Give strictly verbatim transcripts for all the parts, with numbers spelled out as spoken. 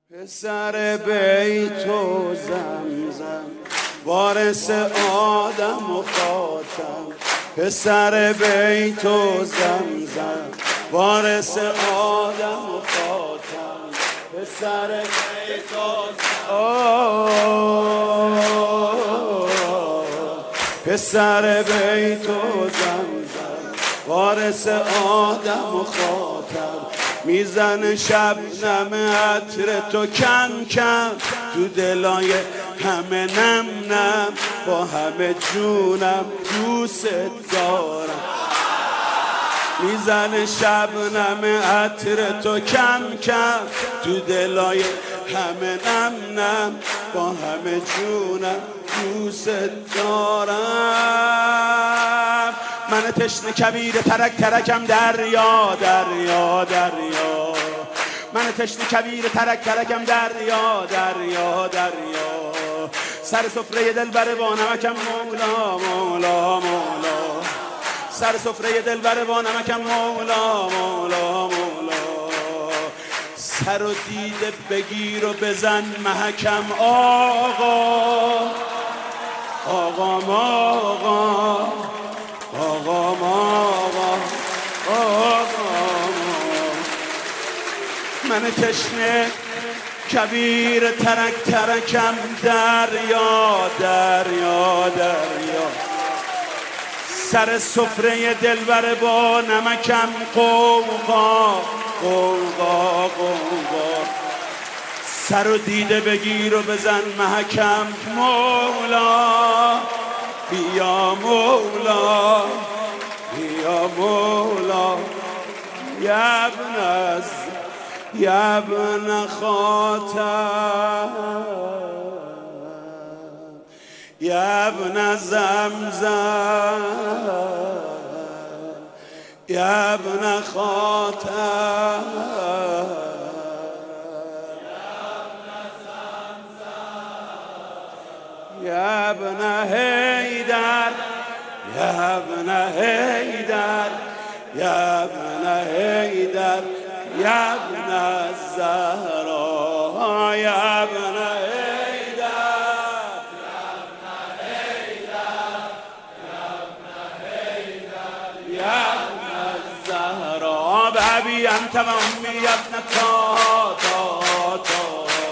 پسر بیت و زمزم وارث آدم و خاتم، پسر بیت و زمزم وارث آدم و خاتم، پسر بیت و پسر بیت و زمزم وارث آدم و خاتم، میزن شبنم عطر تو کم کم تو دلای همه نم نم، با همه جونم دوست دارم. میزن شبنم عطر تو کم کم تو دلای همه نم نم، با همه جونم دوست دارم. من تشنه کبیر ترک ترکم دریا دریا دریا، من تشنه کبیر ترک ترکم دریا دریا دریا، سر سفره دلبر با نمکم مولا مولا مولا، سر سفره دلبر با نمکم مولا مولا مولا، سر و دیده بگیر و بزن محکم آقا آقا ما آقا آقا ما آقا آقا ما. من تشنه کبیر ترک ترکم دریا دریا دریا، سر سفره دلبر با نمکم قوقا قوقا قوقا، سر و دیده بگیر و بزن محکم مولا بیا مولا بیا مولا، یا ابن از یا ابن خاتم یا ابن زمزم یا ابن خاتم یا ابن حیدر یا ابن حیدر یا ابن حیدر یا ابن الزهرا یا ابن حیدر یا ابن الزهرا، بابی انت و امی ابن تا تا تا،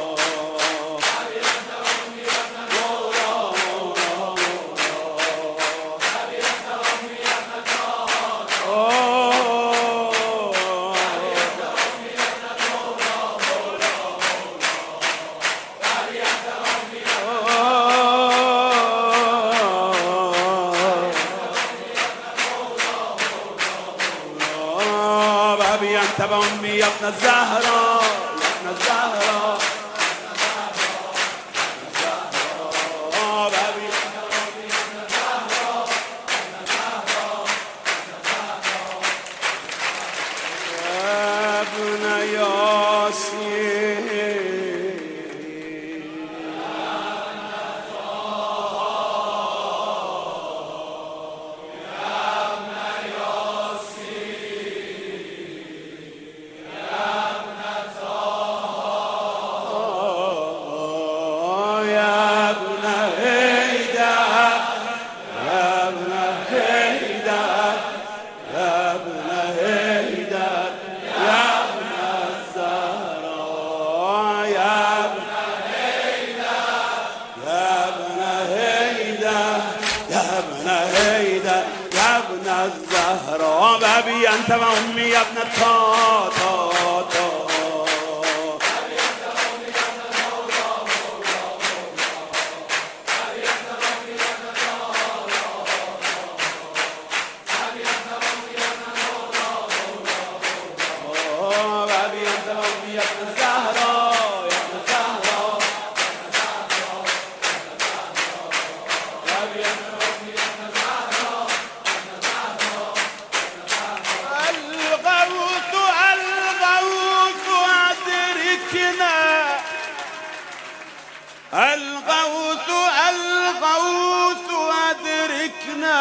انت و امی ابن الزهرا ابن الزهرا ابن یاسین الزهرا، بابی انت و امی ابن تا تا تا، الغوث الغوث أدركنا،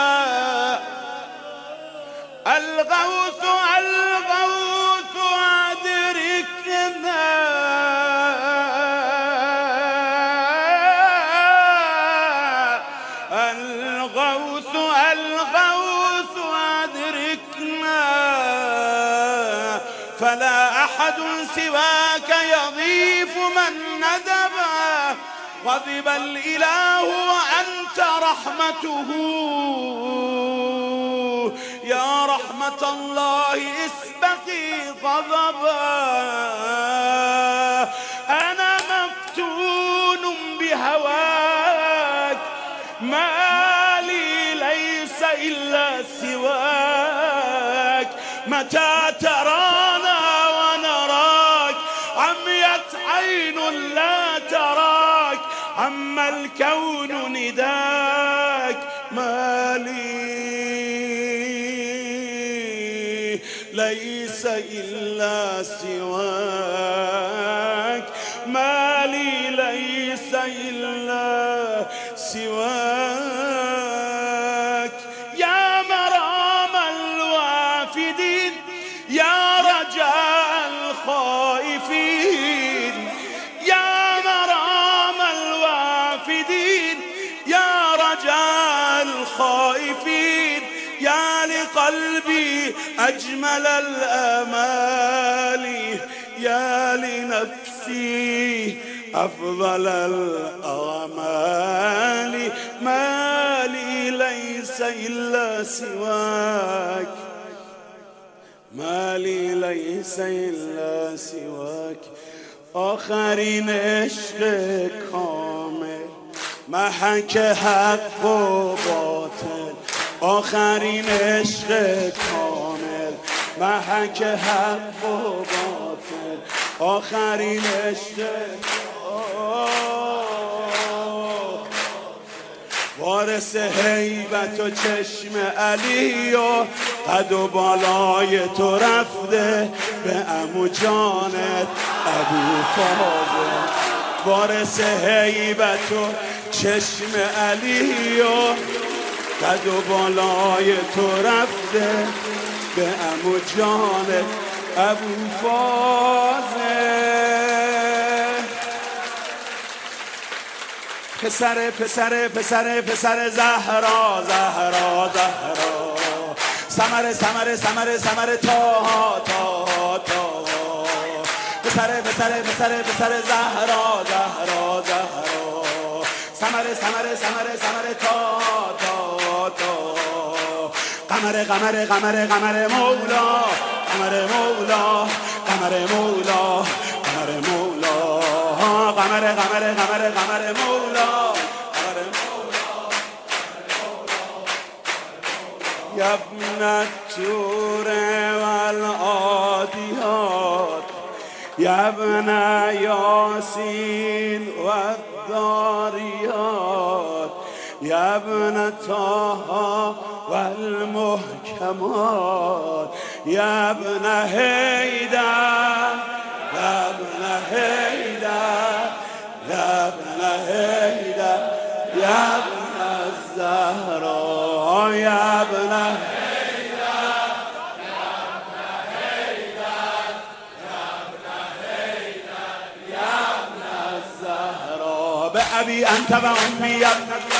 الغوث الغوث أدركنا، فلا أحد سواك يضيف من ندبا غضب الإله وأنت رحمته يا رحمة الله اسبقي غضبا أنا مفتون بهواك ما لي ليس إلا سواك متى ترانا ونراك عميت عين لا تراك عم الكون نداك ما لي ليس إلا سواك ما لي ليس إلا سواك يا مرام الوافدين يا رجاء الخائفين يا مرام الوافدين يا رجاء الخائفين يا لقلبي أجمل الآمال يا لنفسي أفضل الآمال ما لي ليس إلا سواك ما لي ليس إلا سواك آخرین عشق کامل محک حق و باطل آخرین عشق کامل محک حق و باطل آخرین عشق وارث هیبت و چشم علی و قد و بالای تو رفته به عمو جانت ابو فاضل وارث هیبت و چشم علی و قد و بالای تو رفته به عمو جانت ابو فاضل پسر پسر پسر پسر زهرا زهرا زهرا سمر سمر سمر سمر تا تا تا پسر پسر پسر پسر زهرا زهرا زهرا سمر سمر سمر سمر تا تا تا قمر قمر قمر قمر مولا قمر مولا قمر مولا قمر مولا قمر قمر قمر قمر مولا قمر مولا يا ابن التور والعاديات يا ابن ياسين والذاريات يا ابن طه والمحكمات يا ابن هيدر يا ابن هيدر يا ابن هيدر يا ابن الزهراء يا ابن هيدر يا ابن هيدر يا ابن هيدر يا ابن الزهراء بأبي أنت وأمي يا ابن